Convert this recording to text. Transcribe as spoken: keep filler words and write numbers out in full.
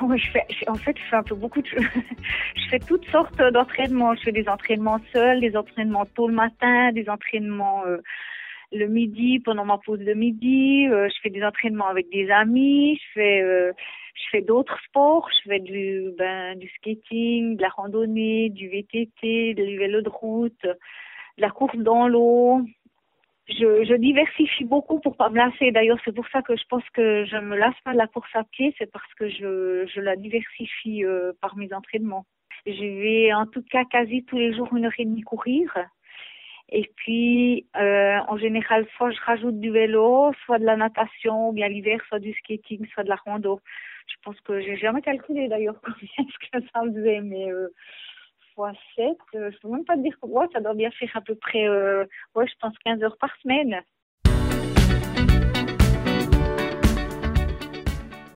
Non, je fais, je- en fait, je fais un peu beaucoup de choses. Je fais toutes sortes d'entraînements. Je fais des entraînements seuls, des entraînements tôt le matin, des entraînements euh, le midi, pendant ma pause de midi. Euh, je fais des entraînements avec des amis. Je fais, euh, je fais d'autres sports. Je fais du, ben, du skating, de la randonnée, du V T T, du vélo de route, de la course dans l'eau. Je, je diversifie beaucoup pour pas me lasser. D'ailleurs, c'est pour ça que je pense que je me lasse pas de la course à pied. C'est parce que je, je la diversifie euh, par mes entraînements. Je vais en tout cas quasi tous les jours une heure et demie courir. Et puis, euh, en général, soit je rajoute du vélo, soit de la natation, ou bien l'hiver, soit du skating, soit de la rando. Je pense que j'ai jamais calculé d'ailleurs combien ce que ça me faisait, mais euh, fois sept, euh, je peux même pas te dire que ouais, ça doit bien faire à peu près, euh, ouais, je pense quinze heures par semaine.